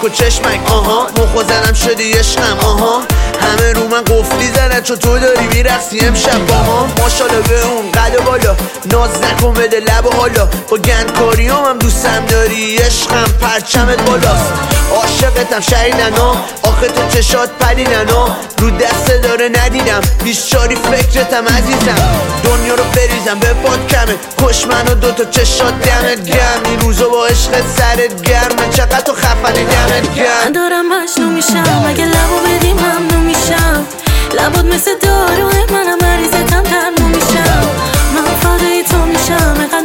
و چشمک آها مخو زنم شدی عشقم آها همه رو من قفلی زنن چون تو داری میرقصی امشب با ما ماشالله به اون قد بالا ناز نکن بده لب و حالا با گندکاریام هم دوستم داری عشقم پرچمت بالاست عاشقتم شهیدنا آخه تو چشات پریننا رو دست داره ندیدم بیشاری فکرتم عزیزم دنیا رو بریزم به پاد کمه کش من و دوتا چشات دمت گرم این روزا با عشق سرت گرمه چقدر تو خفنی دمت گرم من دارم مجنون میشم اگه لبو بدی ممنون میشم لبات مثل داروه منم مریضتم تنو میشم من فدای تو میشم